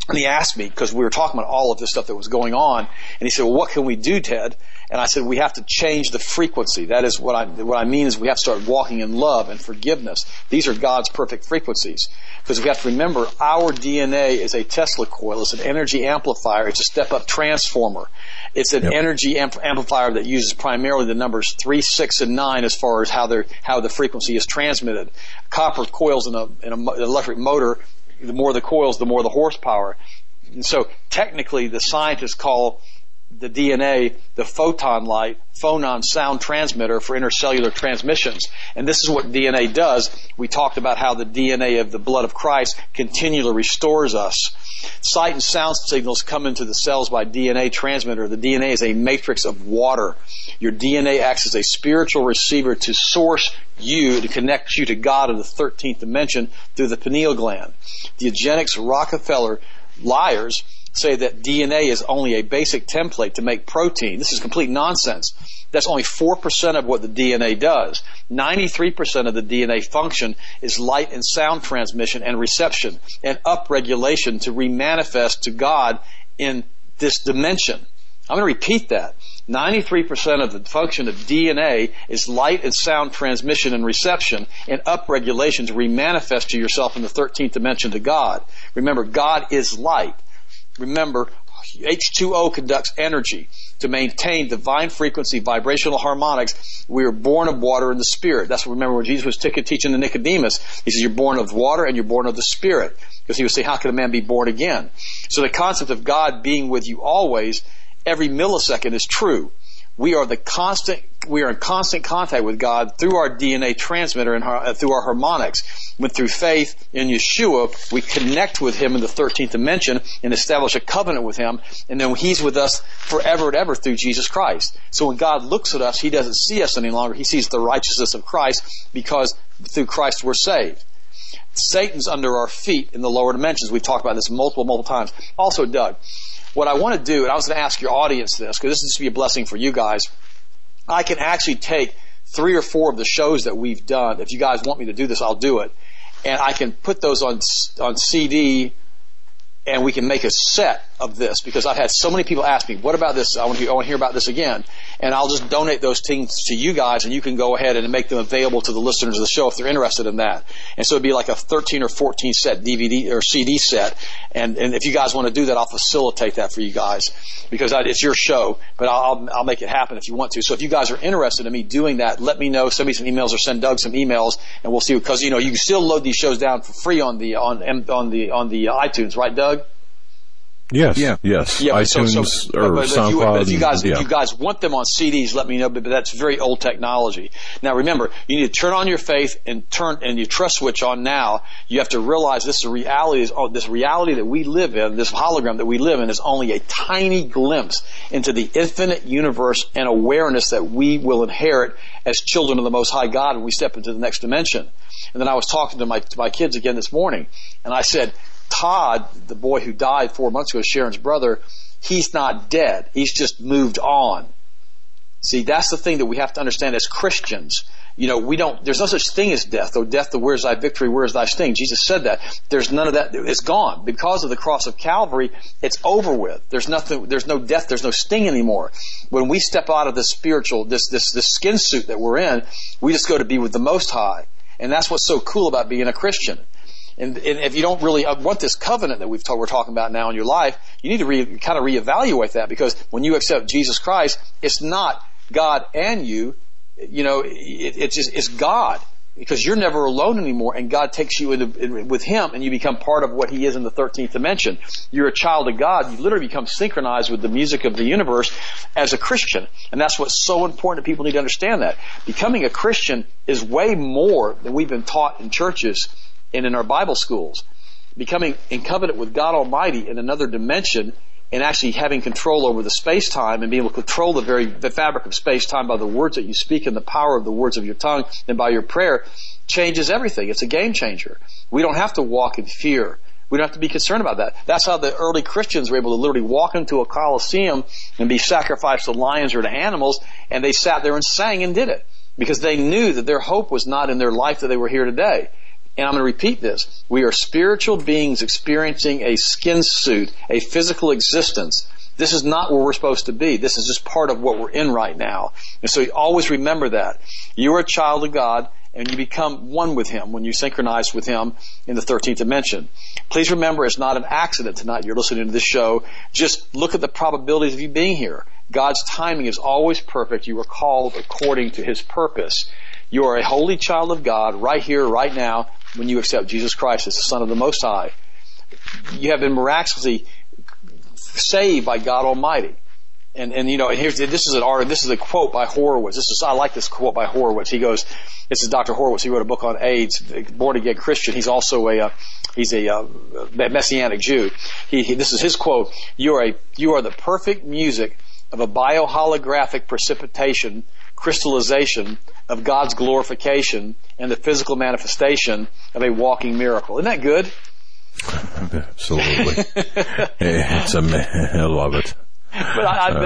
And he asked me, because we were talking about all of this stuff that was going on, and he said, well, what can we do, Ted? And I said, we have to change the frequency. That is what I mean is we have to start walking in love and forgiveness. These are God's perfect frequencies. Because we have to remember, our DNA is a Tesla coil. It's an energy amplifier. It's a step-up transformer. It's an energy amplifier that uses primarily the numbers 3, 6, and 9 as far as how the frequency is transmitted. Copper coils in an electric motor. The more the coils, the more the horsepower. And so technically the scientists call the DNA the photon light, phonon sound transmitter for intercellular transmissions. And this is what DNA does. We talked about how the DNA of the blood of Christ continually restores us. Sight and sound signals come into the cells by DNA transmitter. The DNA is a matrix of water. Your DNA acts as a spiritual receiver to source you, to connect you to God in the 13th dimension through the pineal gland. The eugenics Rockefeller liars say that DNA is only a basic template to make protein. This is complete nonsense. That's only 4% of what the DNA does. 93% of the DNA function is light and sound transmission and reception and upregulation to remanifest to God in this dimension. I'm going to repeat that. 93% of the function of DNA is light and sound transmission and reception and upregulation to remanifest to yourself in the 13th dimension to God. Remember, God is light. Remember, H2O conducts energy to maintain divine frequency, vibrational harmonics. We are born of water and the Spirit. That's what, remember when Jesus was teaching to Nicodemus, he says, you're born of water and you're born of the Spirit. Because he would say, how can a man be born again? So the concept of God being with you always, every millisecond, is true. We are in constant contact with God through our DNA transmitter and through our harmonics. When through faith in Yeshua, we connect with Him in the 13th dimension and establish a covenant with Him, and then He's with us forever and ever through Jesus Christ. So when God looks at us, He doesn't see us any longer. He sees the righteousness of Christ because through Christ we're saved. Satan's under our feet in the lower dimensions. We've talked about this multiple times. Also, Doug, what I want to do, and I was going to ask your audience this, because this is to be a blessing for you guys, I can actually take 3 or 4 of the shows that we've done. If you guys want me to do this, I'll do it. And I can put those on CD, and we can make a set of this, because I've had so many people ask me, what about this? I want to hear about this again. And I'll just donate those things to you guys, and you can go ahead and make them available to the listeners of the show if they're interested in that. And so it'd be like a 13 or 14 set DVD or CD set. And if you guys want to do that, I'll facilitate that for you guys, because it's your show, but I'll make it happen if you want to. So if you guys are interested in me doing that, let me know. Send me some emails or send Doug some emails, and we'll see. Because you can still load these shows down for free on the iTunes, right, Doug? Yes. Yeah. Yes. Yeah, iTunes or SoundCloud. If you guys want them on CDs, let me know. But that's very old technology. Now, remember, you need to turn on your faith and your trust switch on now. You have to realize this reality that we live in, this hologram that we live in, is only a tiny glimpse into the infinite universe and awareness that we will inherit as children of the Most High God when we step into the next dimension. And then I was talking to my kids again this morning, and I said, Todd, the boy who died 4 months ago, Sharon's brother, he's not dead. He's just moved on. See, that's the thing that we have to understand as Christians. There's no such thing as death. Oh, death, where's thy victory? Where's thy sting? Jesus said that. There's none of that. It's gone. Because of the cross of Calvary, it's over with. There's no death. There's no sting anymore. When we step out of this spiritual, this skin suit that we're in, we just go to be with the Most High. And that's what's so cool about being a Christian. And if you don't really want this covenant that we're talking about now in your life, you need to kind of reevaluate that, because when you accept Jesus Christ, it's not God and you. It's God, because you're never alone anymore, and God takes you with Him, and you become part of what He is in the 13th dimension. You're a child of God. You literally become synchronized with the music of the universe as a Christian, and that's what's so important. People need to understand that becoming a Christian is way more than we've been taught in churches and in our Bible schools. Becoming in covenant with God Almighty in another dimension, and actually having control over the space-time and being able to control the fabric of space-time by the words that you speak and the power of the words of your tongue and by your prayer, changes everything. It's a game changer. We don't have to walk in fear. We don't have to be concerned about that. That's how the early Christians were able to literally walk into a coliseum and be sacrificed to lions or to animals, and they sat there and sang and did it, because they knew that their hope was not in their life that they were here today. And I'm going to repeat this. We are spiritual beings experiencing a skin suit, a physical existence. This is not where we're supposed to be. This is just part of what we're in right now. And so you always remember that. You are a child of God, and you become one with Him when you synchronize with Him in the 13th dimension. Please remember, it's not an accident tonight you're listening to this show. Just look at the probabilities of you being here. God's timing is always perfect. You are called according to His purpose. You are a holy child of God right here, right now, when you accept Jesus Christ as the Son of the Most High. You have been miraculously saved by God Almighty. And this is a quote by Horowitz. I like this quote by Horowitz. He goes, this is Dr. Horowitz. He wrote a book on AIDS, born again Christian. He's also a Messianic Jew. This is his quote. You are the perfect music of a bioholographic precipitation, crystallization of God's glorification and the physical manifestation of a walking miracle. Isn't that good? Absolutely. I love it. But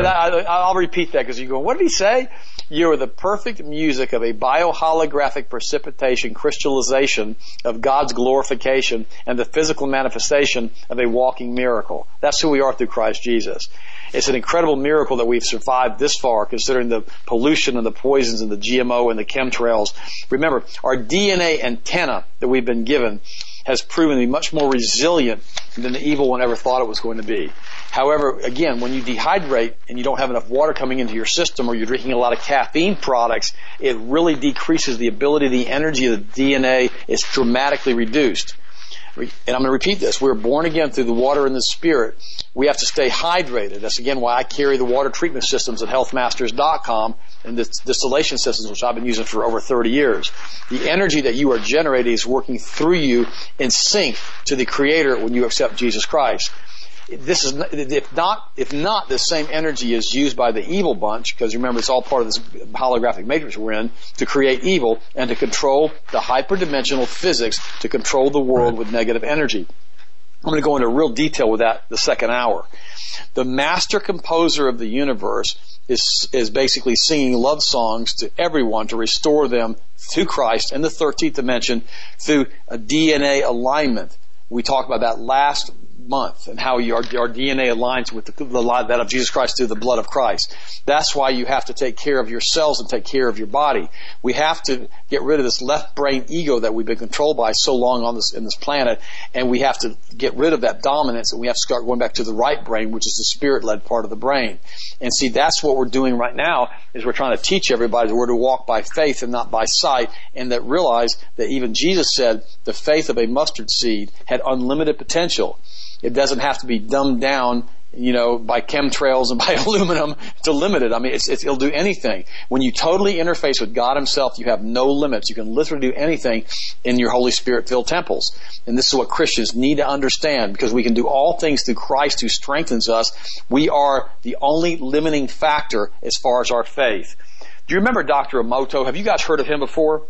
I'll repeat that because you go, what did he say? You are the perfect music of a bioholographic precipitation, crystallization of God's glorification and the physical manifestation of a walking miracle. That's who we are through Christ Jesus. It's an incredible miracle that we've survived this far, considering the pollution and the poisons and the GMO and the chemtrails. Remember, our DNA antenna that we've been given has proven to be much more resilient than the evil one ever thought it was going to be. However, again, when you dehydrate and you don't have enough water coming into your system, or you're drinking a lot of caffeine products, it really decreases the ability, the energy of the DNA is dramatically reduced. And I'm going to repeat this. We're born again through the water and the Spirit. We have to stay hydrated. That's again why I carry the water treatment systems at healthmasters.com and the distillation systems, which I've been using for over 30 years. The energy that you are generating is working through you in sync to the Creator when you accept Jesus Christ. This is, if not, the same energy is used by the evil bunch, because remember, it's all part of this holographic matrix we're in, to create evil and to control the hyperdimensional physics to control the world with negative energy. I'm going to go into real detail with that the second hour. The master composer of the universe is basically singing love songs to everyone to restore them to Christ in the 13th dimension through a DNA alignment. We talked about that last month and how our DNA aligns with that of Jesus Christ through the blood of Christ. That's why you have to take care of your cells and take care of your body. We have to get rid of this left brain ego that we've been controlled by so long in this planet, and we have to get rid of that dominance, and we have to start going back to the right brain, which is the spirit-led part of the brain. And see, that's what we're doing right now, is we're trying to teach everybody that we're to walk by faith and not by sight, and that realize that even Jesus said the faith of a mustard seed had unlimited potential. It doesn't have to be dumbed down, by chemtrails and by aluminum to limit it. I mean, it'll do anything. When you totally interface with God Himself, you have no limits. You can literally do anything in your Holy Spirit-filled temples. And this is what Christians need to understand, because we can do all things through Christ who strengthens us. We are the only limiting factor as far as our faith. Do you remember Dr. Emoto? Have you guys heard of him before?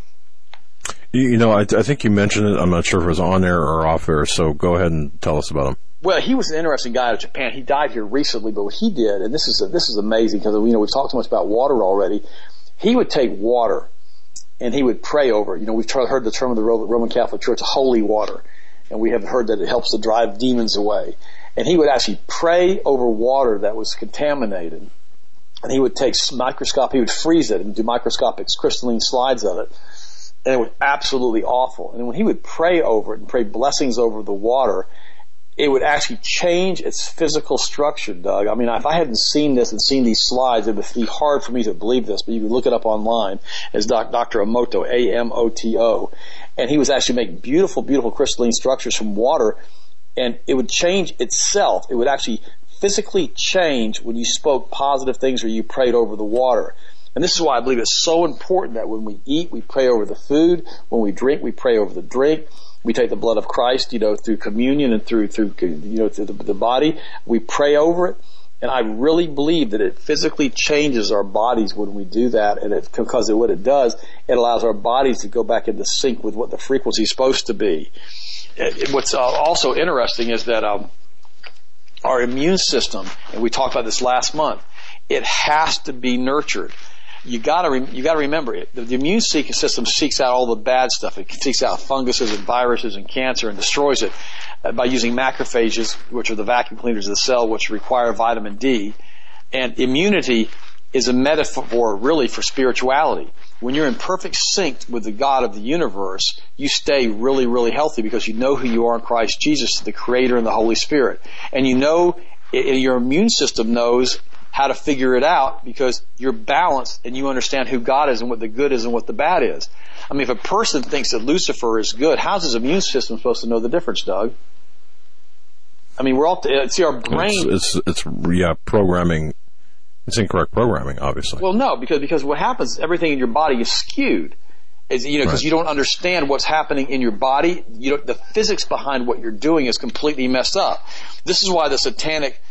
I think you mentioned it. I'm not sure if it was on air or off air, so go ahead and tell us about him. Well, he was an interesting guy out of Japan. He died here recently, but what he did, and this is amazing, because we've talked so much about water already. He would take water and he would pray over it. We've heard the term of the Roman Catholic Church, holy water, and we have heard that it helps to drive demons away. And he would actually pray over water that was contaminated, and he would take he would freeze it and do microscopic crystalline slides of it. And it was absolutely awful. And when he would pray over it and pray blessings over the water, it would actually change its physical structure, Doug. I mean, if I hadn't seen this and seen these slides, it would be hard for me to believe this, but you can look it up online as Dr. Emoto, A-M-O-T-O. And he was actually making beautiful, beautiful crystalline structures from water, and it would change itself. It would actually physically change when you spoke positive things or you prayed over the water. And this is why I believe it's so important that when we eat, we pray over the food. When we drink, we pray over the drink. We take the blood of Christ, through communion and through the body. We pray over it. And I really believe that it physically changes our bodies when we do that. And because of what it does, it allows our bodies to go back into sync with what the frequency is supposed to be. What's also interesting is that our immune system, and we talked about this last month, it has to be nurtured. you gotta remember it. The immune system seeks out all the bad stuff. It seeks out funguses and viruses and cancer and destroys it by using macrophages, which are the vacuum cleaners of the cell, which require vitamin D. And immunity is a metaphor really for spirituality. When you're in perfect sync with the God of the universe, you stay really, really healthy because you know who you are in Christ Jesus, the Creator and the Holy Spirit. And you know, your immune system knows how to figure it out because you're balanced and you understand who God is and what the good is and what the bad is. I mean, if a person thinks that Lucifer is good, how's his immune system supposed to know the difference, Doug? I mean, see, our brain... It's programming. It's incorrect programming, obviously. Well, no, because what happens, everything in your body is skewed. Because you don't understand what's happening in your body. The physics behind what you're doing is completely messed up. This is why the satanic,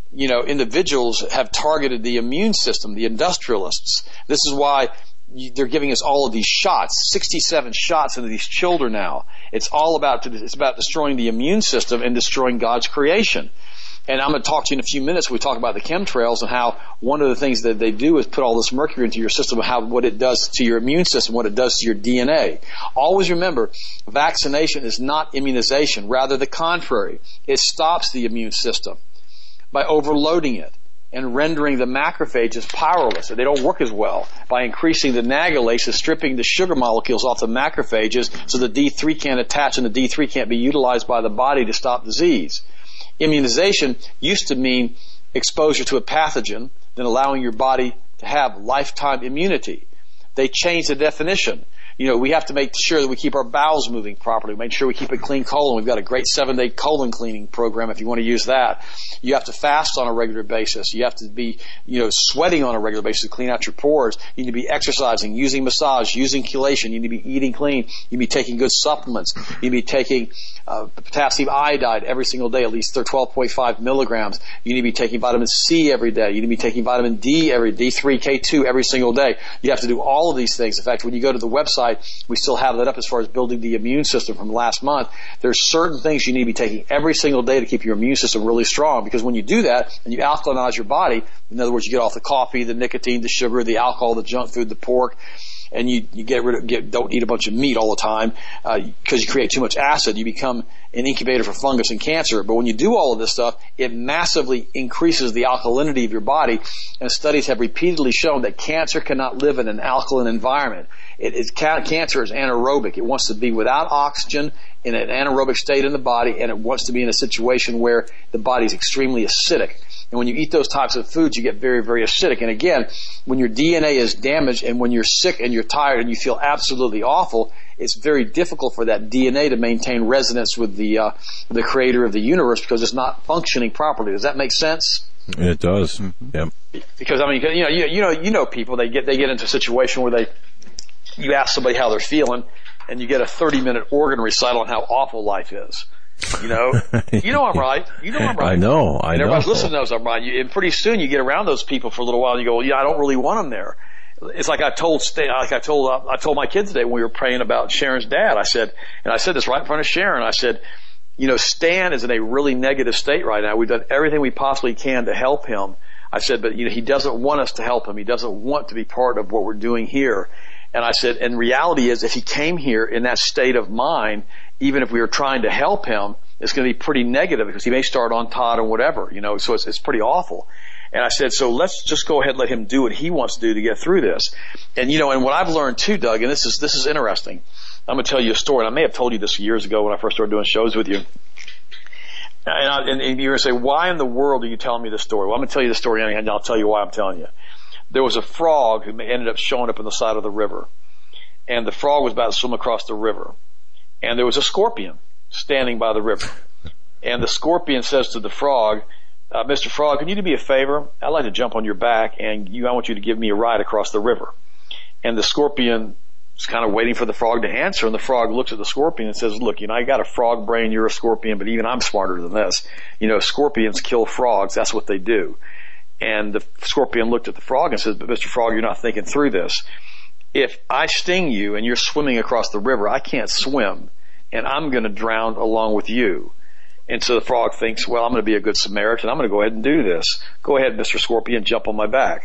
individuals have targeted the immune system, the industrialists. This is why they're giving us all of these shots, 67 shots into these children now. It's about destroying the immune system and destroying God's creation. And I'm going to talk to you in a few minutes. We talk about the chemtrails and how one of the things that they do is put all this mercury into your system, what it does to your immune system, what it does to your DNA. Always remember, vaccination is not immunization. Rather, the contrary. It stops the immune system by overloading it and rendering the macrophages powerless. They don't work as well by increasing the nagulases, stripping the sugar molecules off the macrophages so the D3 can't attach and the D3 can't be utilized by the body to stop disease. Immunization used to mean exposure to a pathogen, then allowing your body to have lifetime immunity. They changed the definition. We have to make sure that we keep our bowels moving properly, make sure we keep a clean colon. We've got a great 7-day colon cleaning program if you want to use that. You have to fast on a regular basis. You have to be, sweating on a regular basis to clean out your pores. You need to be exercising, using massage, using chelation. You need to be eating clean. You need to be taking good supplements. You need to be taking potassium iodide every single day, at least 12.5 milligrams. You need to be taking vitamin C every day. You need to be taking vitamin D D3, K2 every single day. You have to do all of these things. In fact, when you go to the website, we still have that up as far as building the immune system from last month. There's certain things you need to be taking every single day to keep your immune system really strong, because when you do that and you alkalinize your body, in other words, you get off the coffee, the nicotine, the sugar, the alcohol, the junk food, the pork, and you don't eat a bunch of meat all the time because you create too much acid. You become an incubator for fungus and cancer. But when you do all of this stuff, it massively increases the alkalinity of your body. And studies have repeatedly shown that cancer cannot live in an alkaline environment. Cancer is anaerobic. It wants to be without oxygen in an anaerobic state in the body, and it wants to be in a situation where the body is extremely acidic. And when you eat those types of foods, you get very, very acidic. And again, when your DNA is damaged and when you're sick and you're tired and you feel absolutely awful, it's very difficult for that DNA to maintain resonance with the Creator of the universe because it's not functioning properly. Does that make sense? It does. Mm-hmm. Yeah. Because you know people, they get into a situation where you ask somebody how they're feeling and you get a 30-minute organ recital on how awful life is. I'm right. I'm right. I know. And everybody listening knows I'm right. And pretty soon you get around those people for a little while and you go, well, I don't really want them there. It's like I told my kids today when we were praying about Sharon's dad. I said this right in front of Sharon. I said, Stan is in a really negative state right now. We've done everything we possibly can to help him. I said, but he doesn't want us to help him. He doesn't want to be part of what we're doing here. And I said, and reality is if he came here in that state of mind, even if we were trying to help him, it's going to be pretty negative because he may start on Todd or whatever, so it's pretty awful. And I said, so let's just go ahead and let him do what he wants to do to get through this. And and what I've learned too, Doug, and this is interesting. I'm going to tell you a story, and I may have told you this years ago when I first started doing shows with you. And you're going to say, why in the world are you telling me this story? Well, I'm going to tell you the story anyhow, and I'll tell you why I'm telling you. There was a frog who ended up showing up on the side of the river. And the frog was about to swim across the river. And there was a scorpion standing by the river. And the scorpion says to the frog, Mr. Frog, can you do me a favor? I'd like to jump on your back, and I want you to give me a ride across the river. And the scorpion is kind of waiting for the frog to answer, and the frog looks at the scorpion and says, look, I got a frog brain, you're a scorpion, but even I'm smarter than this. Scorpions kill frogs, that's what they do. And the scorpion looked at the frog and says, but Mr. Frog, you're not thinking through this. If I sting you and you're swimming across the river, I can't swim, and I'm going to drown along with you. And so the frog thinks, well, I'm going to be a good Samaritan. I'm going to go ahead and do this. Go ahead, Mr. Scorpion, jump on my back.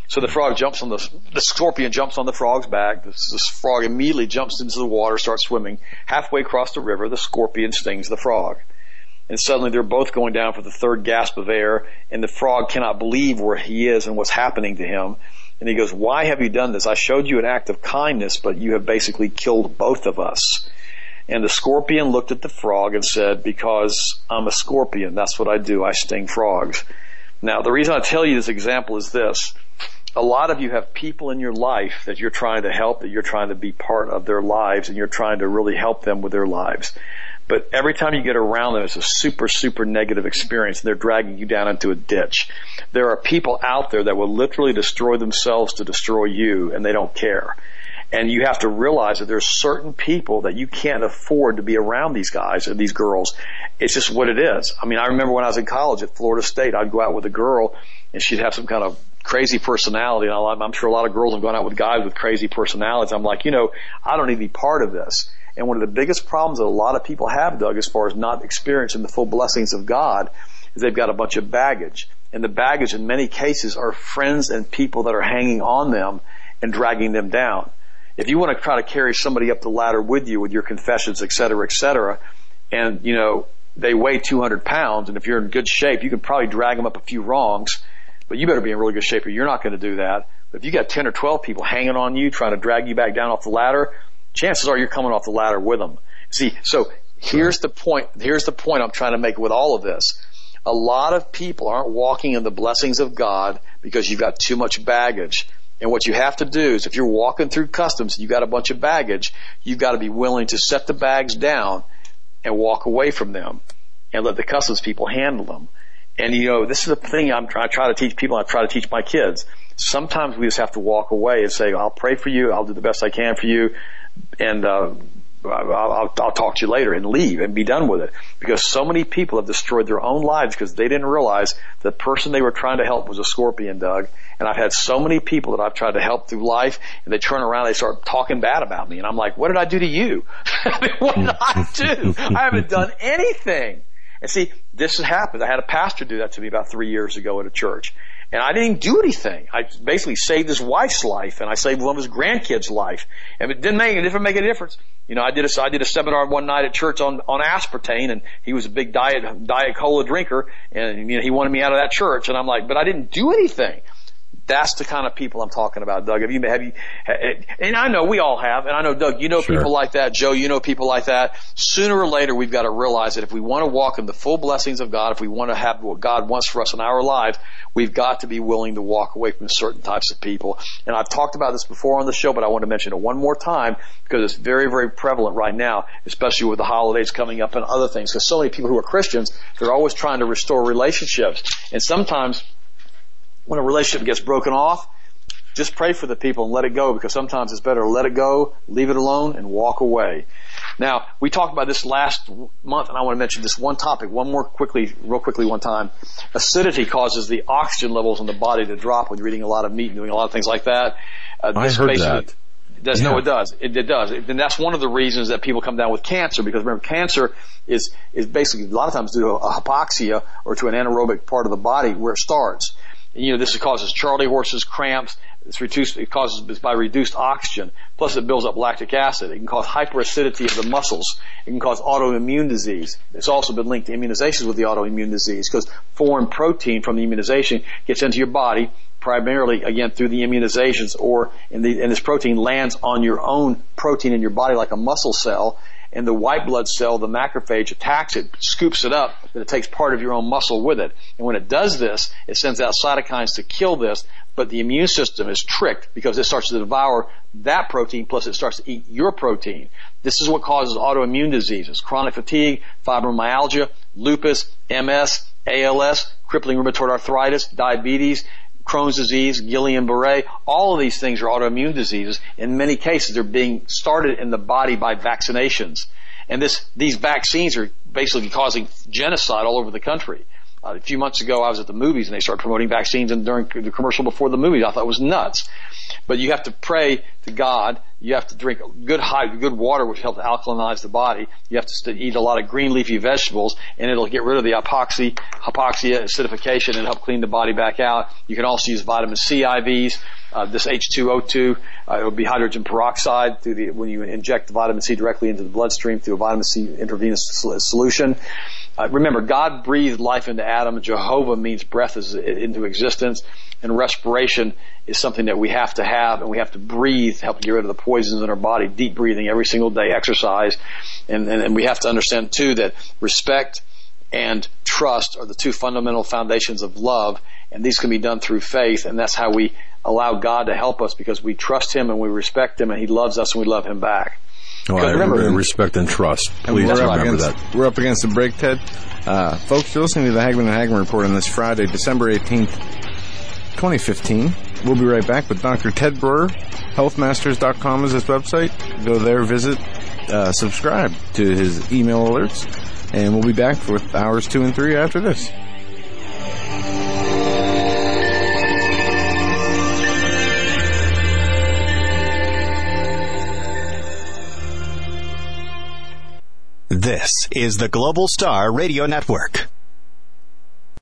So the frog jumps on the scorpion jumps on the frog's back. This frog immediately jumps into the water, starts swimming. Halfway across the river, the scorpion stings the frog. And suddenly they're both going down for the third gasp of air, and the frog cannot believe where he is and what's happening to him. And he goes, "Why have you done this? I showed you an act of kindness, but you have basically killed both of us." And the scorpion looked at the frog and said, "Because I'm a scorpion. That's what I do. I sting frogs." Now, the reason I tell you this example is this. A lot of you have people in your life that you're trying to help, that you're trying to be part of their lives, and you're trying to really help them with their lives. But every time you get around them, it's a super, super negative experience, and they're dragging you down into a ditch. There are people out there that will literally destroy themselves to destroy you, and they don't care. And you have to realize that there's certain people that you can't afford to be around these guys or these girls. It's just what it is. I mean, I remember when I was in college at Florida State, I'd go out with a girl, and she'd have some kind of crazy personality. And I'm sure a lot of girls have gone out with guys with crazy personalities. I'm like, I don't need to be part of this. And one of the biggest problems that a lot of people have, Doug, as far as not experiencing the full blessings of God, is they've got a bunch of baggage. And the baggage in many cases are friends and people that are hanging on them and dragging them down. If you want to try to carry somebody up the ladder with you with your confessions, et cetera, and, they weigh 200 pounds, and if you're in good shape, you can probably drag them up a few rungs, but you better be in really good shape or you're not going to do that. But if you got 10 or 12 people hanging on you, trying to drag you back down off the ladder, chances are you're coming off the ladder with them. See, so here's the point I'm trying to make with all of this. A lot of people aren't walking in the blessings of God because you've got too much baggage. And what you have to do is if you're walking through customs and you've got a bunch of baggage, you've got to be willing to set the bags down and walk away from them and let the customs people handle them. And this is the thing I try to teach people, I try to teach my kids. Sometimes we just have to walk away and say, "I'll pray for you, I'll do the best I can for you, and I'll talk to you later," and leave and be done with it. Because so many people have destroyed their own lives because they didn't realize the person they were trying to help was a scorpion, Doug. And I've had so many people that I've tried to help through life, and they turn around and they start talking bad about me. And I'm like, what did I do to you? What did I do? I haven't done anything. And see, this has happened. I had a pastor do that to me about 3 years ago at a church. And I didn't do anything. I basically saved his wife's life, and I saved one of his grandkids' life. And it didn't make a difference. I did a seminar one night at church on aspartame, and he was a big diet cola drinker, and he wanted me out of that church. And I'm like, but I didn't do anything. That's the kind of people I'm talking about, Doug. Have you, and I know we all have, and I know, Doug, Sure. people like that. Joe, people like that. Sooner or later, we've got to realize that if we want to walk in the full blessings of God, if we want to have what God wants for us in our lives, we've got to be willing to walk away from certain types of people. And I've talked about this before on the show, but I want to mention it one more time because it's very, very prevalent right now, especially with the holidays coming up and other things. Because so many people who are Christians, they're always trying to restore relationships. And sometimes when a relationship gets broken off, just pray for the people and let it go, because sometimes it's better to let it go, leave it alone, and walk away. Now, we talked about this last month, and I want to mention this one topic, real quickly one time. Acidity causes the oxygen levels in the body to drop when you're eating a lot of meat and doing a lot of things like that. I heard that. No, it does. It does. And that's one of the reasons that people come down with cancer, because remember, cancer is basically a lot of times due to a hypoxia or to an anaerobic part of the body where it starts. This causes Charlie horses, cramps. It causes by reduced oxygen. Plus, it builds up lactic acid. It can cause hyperacidity of the muscles. It can cause autoimmune disease. It's also been linked to immunizations with the autoimmune disease, because foreign protein from the immunization gets into your body primarily, again, through the immunizations, and this protein lands on your own protein in your body like a muscle cell. And the white blood cell, the macrophage, attacks it, scoops it up, but it takes part of your own muscle with it. And when it does this, it sends out cytokines to kill this, but the immune system is tricked because it starts to devour that protein, plus it starts to eat your protein. This is what causes autoimmune diseases: chronic fatigue, fibromyalgia, lupus, MS, ALS, crippling rheumatoid arthritis, diabetes, Crohn's disease, Guillain-Barré. All of these things are autoimmune diseases. In many cases, they're being started in the body by vaccinations. And these vaccines are basically causing genocide all over the country. A few months ago, I was at the movies, and they started promoting vaccines, and during the commercial before the movie, I thought it was nuts. But you have to pray to God, you have to drink good water, which helps alkalinize the body. You have to eat a lot of green leafy vegetables, and it'll get rid of the hypoxia, acidification, and help clean the body back out. You can also use vitamin C IVs. This H2O2, it will be hydrogen peroxide when you inject the vitamin C directly into the bloodstream through a vitamin C intravenous solution. Remember, God breathed life into Adam. Jehovah means breath into existence. And respiration is something that we have to have, and we have to breathe to help get rid of the poisons in our body. Deep breathing every single day, exercise. And we have to understand, too, that respect and trust are the two fundamental foundations of love. And these can be done through faith, and that's how we allow God to help us, because we trust Him and we respect Him, and He loves us and we love Him back. Remember, respect and trust. Please remember that. We're up against the break, Ted. Folks, you're listening to the Hagman and Hagman Report on this Friday, December 18th, 2015. We'll be right back with Dr. Ted Brewer. Healthmasters.com is his website. Go there, visit, subscribe to his email alerts, and we'll be back with hours 2 and 3 after this. This is the Global Star Radio Network.